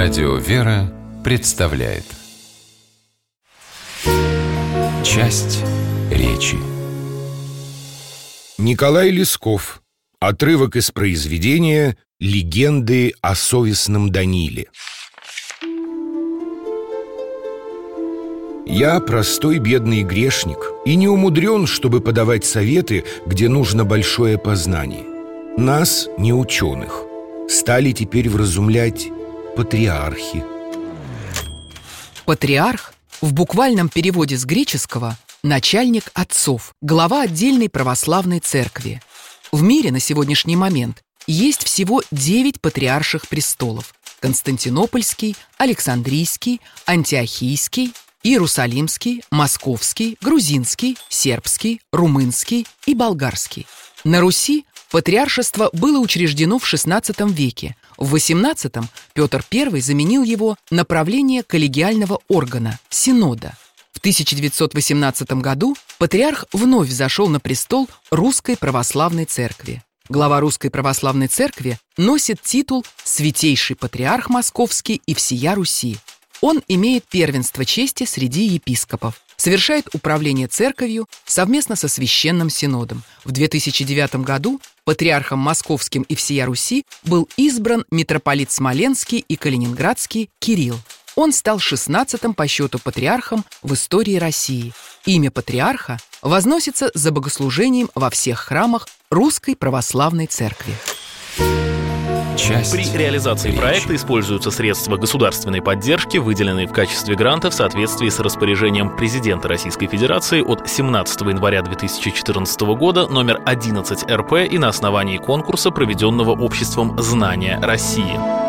Радио «Вера» представляет часть речи. Николай Лесков. Отрывок из произведения «Легенды о совестном Даниле». Я простой бедный грешник и не умудрен, чтобы подавать советы, где нужно большое познание. Нас, не ученых, стали теперь вразумлять патриархи. Патриарх в буквальном переводе с греческого «начальник отцов», глава отдельной православной церкви. В мире на сегодняшний момент есть всего 9 патриарших престолов: Константинопольский, Александрийский, Антиохийский, Иерусалимский, Московский, Грузинский, Сербский, Румынский и Болгарский. На Руси патриаршество было учреждено в XVI веке. В XVIII Петр I заменил его на правление коллегиального органа – синода. В 1918 году патриарх вновь взошел на престол Русской Православной Церкви. Глава Русской Православной Церкви носит титул «Святейший патриарх Московский и всея Руси». Он имеет первенство чести среди епископов, совершает управление церковью совместно со Священным Синодом. В 2009 году патриархом Московским и всея Руси был избран митрополит Смоленский и Калининградский Кирилл. Он стал 16-м по счету патриархом в истории России. Имя патриарха возносится за богослужением во всех храмах Русской Православной Церкви. При реализации проекта используются средства государственной поддержки, выделенные в качестве гранта в соответствии с распоряжением президента Российской Федерации от 17 января 2014 года номер 11 РП и на основании конкурса, проведенного обществом «Знания России».